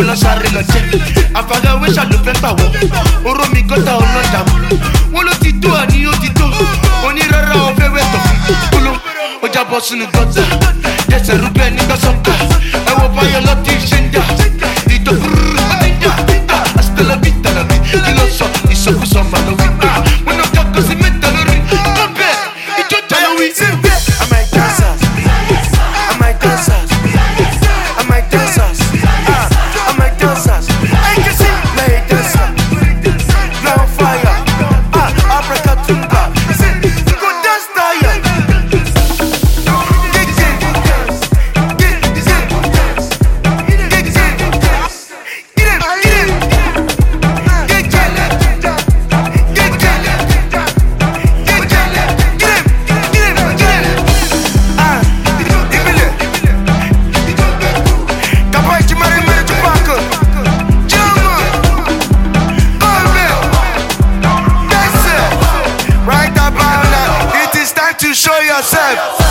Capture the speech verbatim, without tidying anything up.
lọ sáré lọ jẹ àfàgàwé ṣàlùfẹ́ pàwọ́ oró mi gọ́tà ọlọ́jà wọn ló ti tó àní ó ti tó onírọ́rọ́ ọ̀fẹ́ wẹ̀tọ̀ kúló ó jábọ́ sínú gọ́tà jẹsẹ̀ rúbẹ́ nígbà sọ́kà ẹ̀wọ̀n báyọ̀ lọ́tí ṣe ń jà ìtòkúrú ó ti ń jà àsìtẹ́lẹ̀ bí tàlàbí kí ló sọ ìsọkúsọ màlúwí wọn náà kọ́kọ́ sí mẹ́ta lórí lọ́bẹ̀ ìjọ jalówí. Show yourself.